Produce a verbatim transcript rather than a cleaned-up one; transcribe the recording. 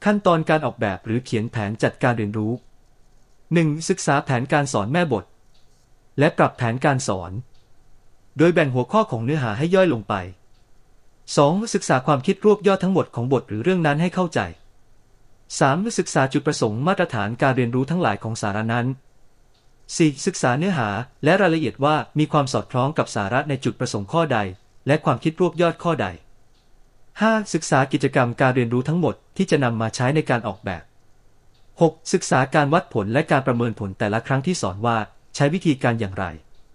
ขั้นตอนการออกแบบหรือเขียนแผนจัดการเรียนรู้ หนึ่ง. ศึกษาแผนการสอนแม่บทและปรับแผนการสอนโดยแบ่งหัวข้อของเนื้อหาให้ย่อยลงไป สอง. ศึกษาความคิดรวบยอดทั้งหมดของบทหรือเรื่องนั้นให้เข้าใจ สาม. ศึกษาจุดประสงค์มาตรฐานการเรียนรู้ทั้งหลายของสาระนั้น สี่. ศึกษาเนื้อหาและรายละเอียดว่ามีความสอดคล้องกับสาระในจุดประสงค์ข้อใดและความคิดรวบยอดข้อใด ห้า. ศึกษากิจกรรมการเรียนรู้ทั้งหมดที่จะนำมาใช้ในการออกแบบ หก. ศึกษาการวัดผลและการประเมินผลแต่ละครั้งที่สอนว่าใช้วิธีการอย่างไร